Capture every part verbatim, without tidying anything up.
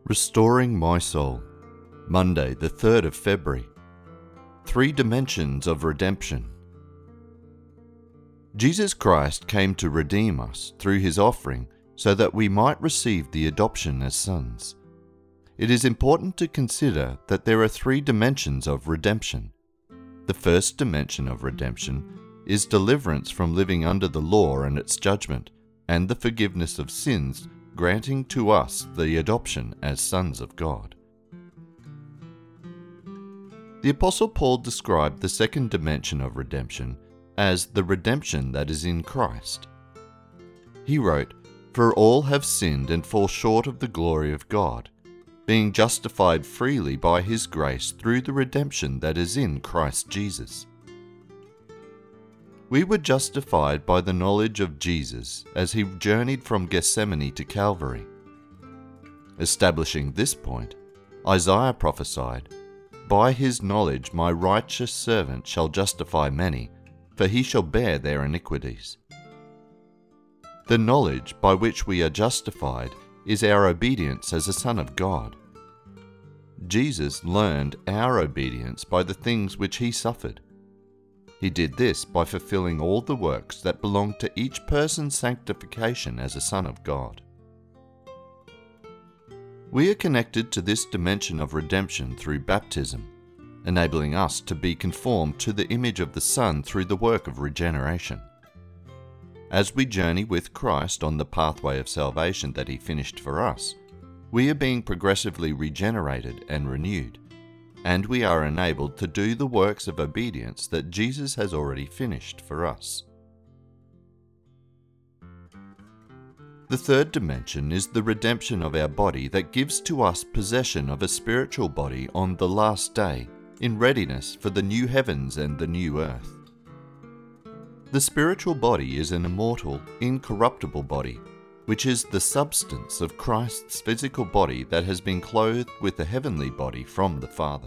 Restoring My Soul, Monday the third of February. Three Dimensions of Redemption. Jesus Christ came to redeem us through his offering so that we might receive the adoption as sons. It is important to consider that there are three dimensions of redemption. The first dimension of redemption is deliverance from living under the law and its judgment, and the forgiveness of sins, granting to us the adoption as sons of God. The Apostle Paul described the second dimension of redemption as the redemption that is in Christ. He wrote, "For all have sinned and fall short of the glory of God, being justified freely by his grace through the redemption that is in Christ Jesus." We were justified by the knowledge of Jesus as he journeyed from Gethsemane to Calvary. Establishing this point, Isaiah prophesied, "By his knowledge my righteous servant shall justify many, for he shall bear their iniquities." The knowledge by which we are justified is our obedience as a son of God. Jesus learned our obedience by the things which he suffered. He did this by fulfilling all the works that belong to each person's sanctification as a son of God. We are connected to this dimension of redemption through baptism, enabling us to be conformed to the image of the Son through the work of regeneration. As we journey with Christ on the pathway of salvation that he finished for us, we are being progressively regenerated and renewed, and we are enabled to do the works of obedience that Jesus has already finished for us. The third dimension is the redemption of our body that gives to us possession of a spiritual body on the last day, in readiness for the new heavens and the new earth. The spiritual body is an immortal, incorruptible body, which is the substance of Christ's physical body that has been clothed with a heavenly body from the Father.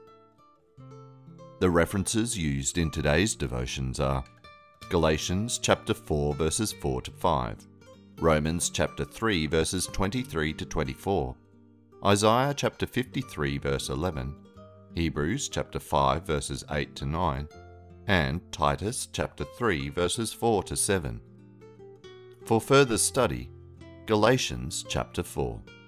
The references used in today's devotions are Galatians chapter four verses four to five, Romans chapter three verses twenty-three to twenty-four, Isaiah chapter fifty-three verse eleven, Hebrews chapter five verses eight to nine, and Titus chapter three verses four to seven. For further study, Galatians chapter four.